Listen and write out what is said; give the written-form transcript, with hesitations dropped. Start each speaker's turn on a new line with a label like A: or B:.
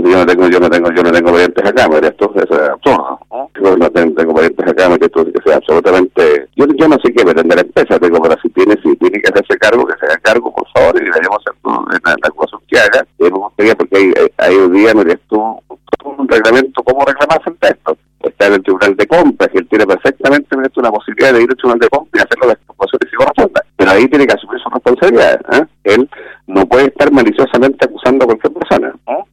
A: yo no tengo parientes acá, me dirías tú, eso es absurdo, ¿no? Yo no tengo parientes acá, me dirías tú, que sea absolutamente, yo no sé qué pretende la empresa, digo, pero si tiene que hacerse cargo, que se haga cargo, por favor, y le vayamos a hacer la cosa que haga, me gustaría, porque hay hoy día, me dirías tú, un reglamento, ¿cómo reclamar frente a esto? Está en el Tribunal de Compras, y él tiene perfectamente una posibilidad de ir al Tribunal de Compras y hacerlo de expropiaciones si corresponda, pero ahí tiene que asumir su responsabilidad, ¿eh? Él no puede estar maliciosamente acusando a cualquier persona, ¿no?